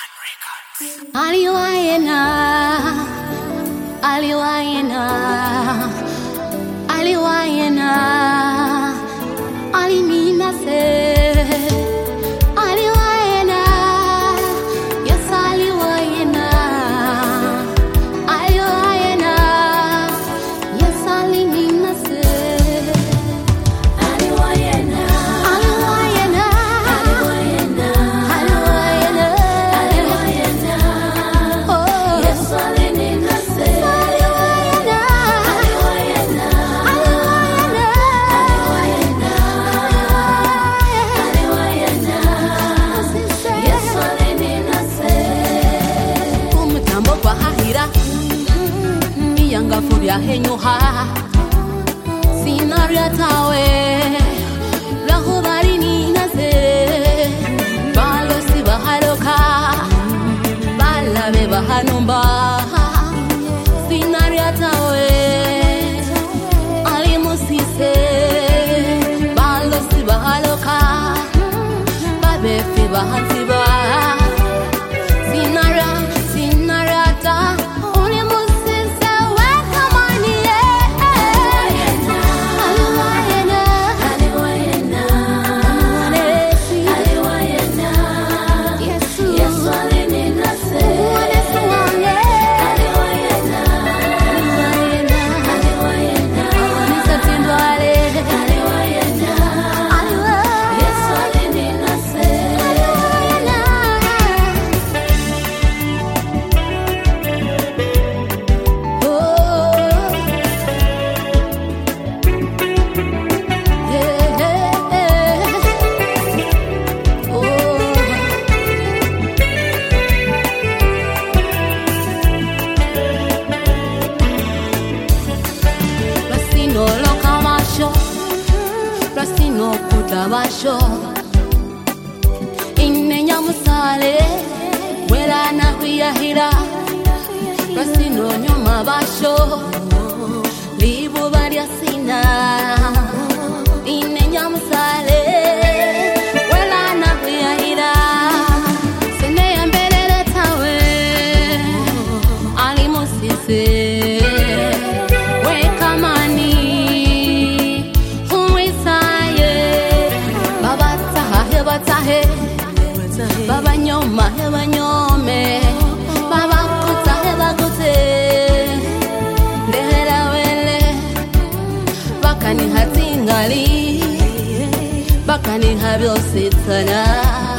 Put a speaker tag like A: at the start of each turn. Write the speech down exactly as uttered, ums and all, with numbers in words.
A: Aliwayena, aliwayena, aliwayena, alimina se, aliwayena, yes aliwayena, aliwayena, yes alimina se, aliwayena, aliwayena, aliwayena, aliwayena, aliwayena, oh yes alimina se, aliwayena, aliwayena, aliwayena, aliwayena, yes alimina se, umutambo kwa hahira, iyanga furia henyuha, sinaria tawe, rahubari ninaze, balo si baharoka, balabe bahanomba, sinaria tawe, alimusise, balo si baharoka, babefi bahansiba, sinara, sinarata, ulimusise wekamani ye. Aliwayena, aliwayena, aliwayena, Yesu, Yesu alininase, Yesu wange, aliwayena, aliwayena, aliwayena, nisatindwale, aliwayena, aliwayena, Yesu alininase, aliwayena. Oh, yeah, yeah, oh. Rasino lokamasho, rasino kutabasho, inenya musale, wera na kwiyahira, rasino nyoma basho, libu barya sina, inenya musale, wera na kwiyahira, sene ya mbelele tawe, alimusise, wekamani, humisaye, baba tahe batahe, baba nyoma he banyome, baba kutahe bakute, ndehera wele, bakani hatingali, bakani habyose tana.